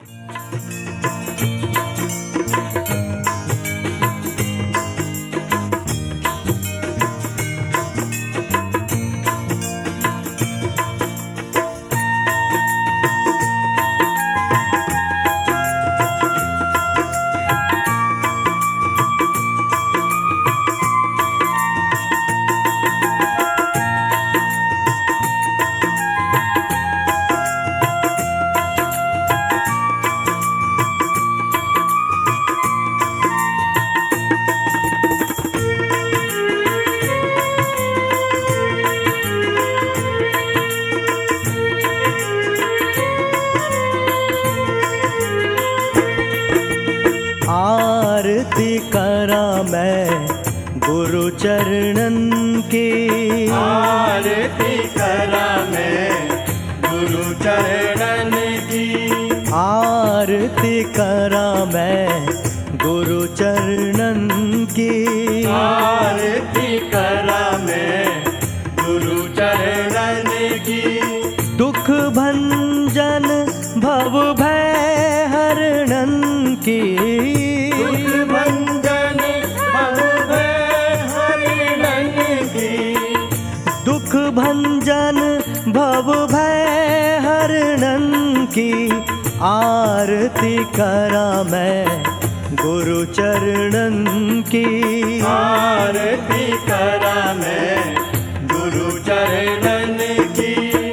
आरती करा मैं गुरु चरणन की, आरती करा मैं गुरु चरणन की, आरती करा मैं गुरु चरणन की, आरती करा मैं गुरु चरणन की। दुख भंजन भव भय हरणन की, दुख भंजन भव भय हरणन की, दुख भंजन भव भय हरणन की। आरती करा मैं गुरु चरणन की, आरती करा मैं गुरु चरणन की।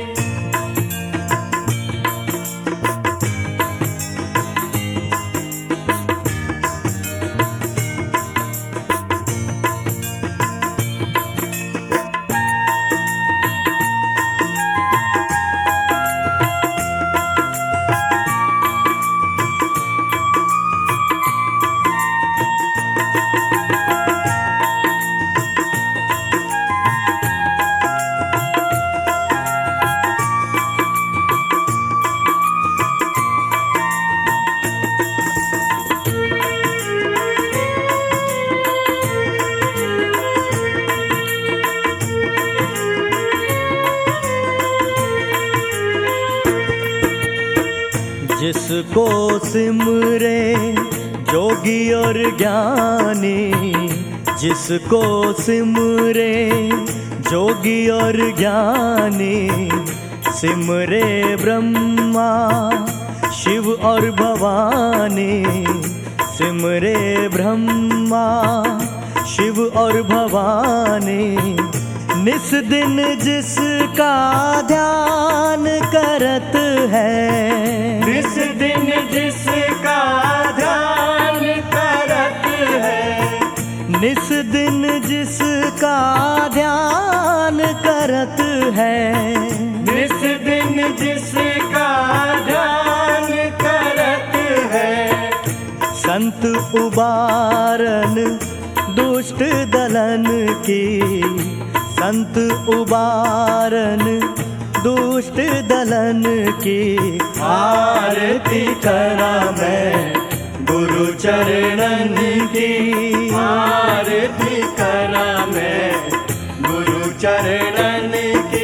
जिसको सिमरे जोगी और ज्ञानी, जिसको सिमरे जोगी और ज्ञानी, सिमरे ब्रह्मा शिव और भवानी, सिमरे ब्रह्मा शिव और भवानी। निस दिन जिसका ध्यान करत है, निस दिन जिसका ध्यान करत है, निस दिन जिसका ध्यान करत है, निस दिन जिसका ध्यान करत है। संत उबारन दुष्ट दलन की, संत उबारन दुष्ट दलन की। आरती करा मैं गुरु चरणन की, आरती करा मैं गुरु चरणन की।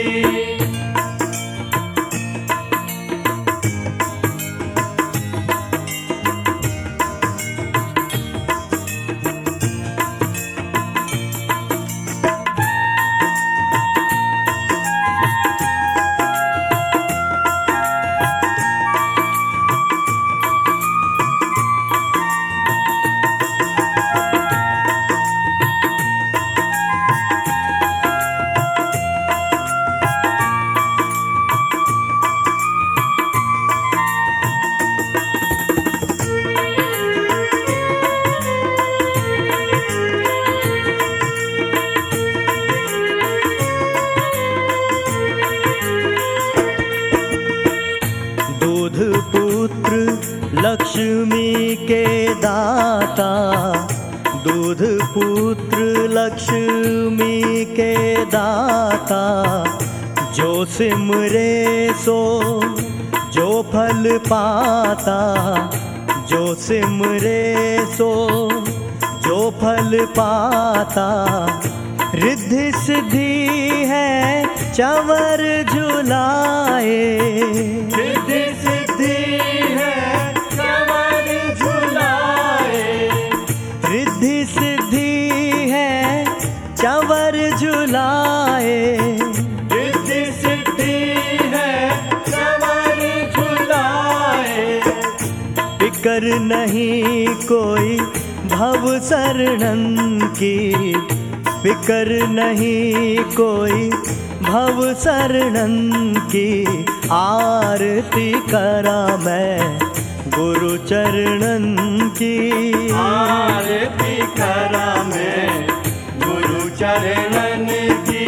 लक्ष्मी के दाता, दूध पुत्र लक्ष्मी के दाता। जो सिमरे सो जो फल पाता, जो सिमरे सो जो फल पाता। रिद्धि सिद्धि है चंवर झुलाए, रिद्धि सिद्धि है फिकर नहीं कोई भव शरणन की, फिकर नहीं कोई भव शरणन की। आरती करा मैं गुरु चरणन की, आरती करा मैं गुरु चरणन की।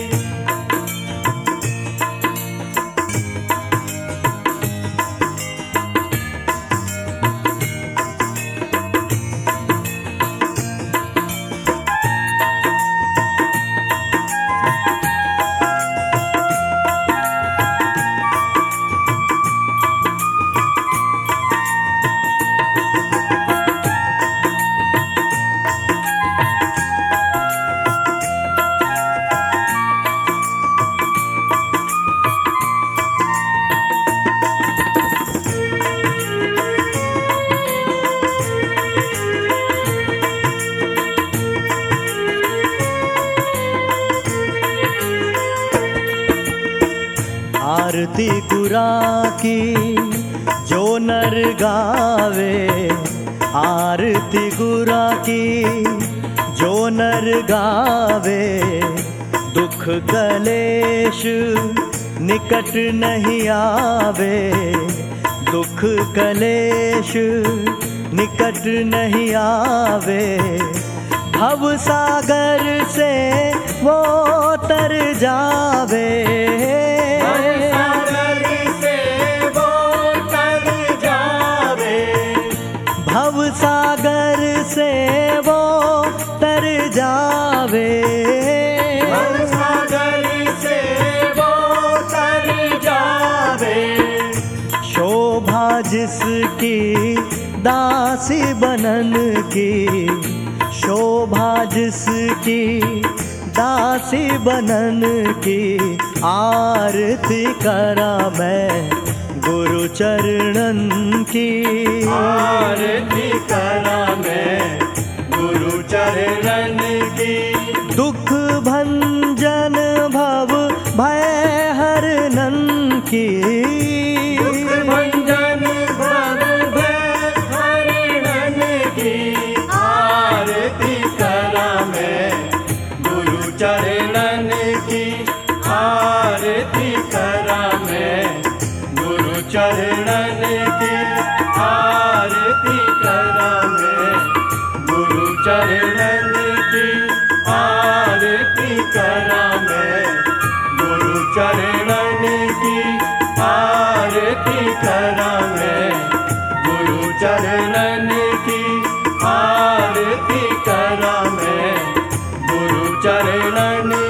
आरती गुरा की जो नर गावे, आरती गुरा की जो नर गावे। दुख कलेश निकट नहीं आवे, दुख कलेश निकट नहीं आवे। भव सागर से वो तर जावे, भव सागर से वो तर जावे, भव सागर से वो तर जावे। शोभा जिसकी दासी बनन की, शोभा जिसकी दासी बनन की। आरती करा मैं गुरु चरणन की, आरती करा मैं गुरु चरणन की। दुख भंजन भव भय हरनन की, दुख भंजन भव भय हरनन की। आरती करा मैं गुरु चरणन की, आरती करा मैं गुरु चरणन की। आरती करा मैं गुरु चरणन की, आरती करा मैं गुरु चरणन की। आरती करा मैं गुरु चरणन की, आरती करा मैं गुरु चरणन